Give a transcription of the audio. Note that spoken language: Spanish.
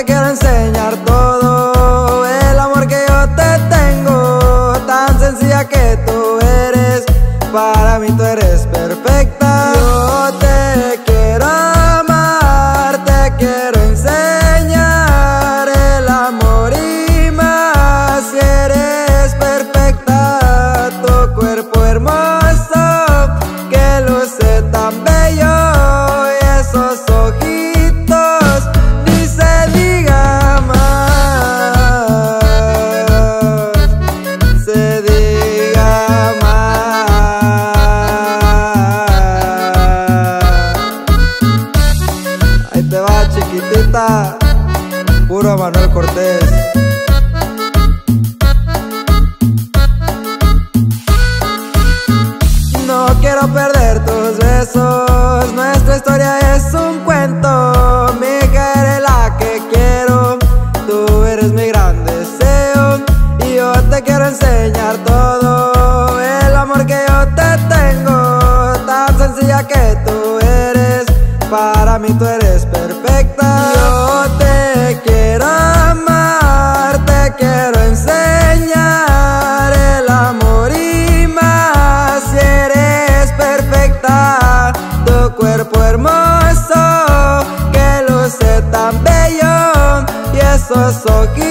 te quiero enseñar todo el amor que yo te tengo, tan sencilla que tú eres. Para mí tú eres perfecta. Yo te quiero amar, te quiero enseñar el amor y más. Si eres perfecta, tu cuerpo hermoso que luce tan bello y esos ojitos ni se diga más, se diga más. Ahí te va, chiquitita, puro Manuel Cortés. No quiero perder tus besos, nuestra historia es un cuento. Mi hija eres la que quiero, tú eres mi gran deseo. Y yo te quiero enseñar todo el amor que yo te tengo, tan sencilla que tú eres. Para mí tú eres perfecta. Yo te quiero amar, te quiero enseñar el amor y más. Si eres perfecta, tu cuerpo hermoso que luce tan bello y esos ojitos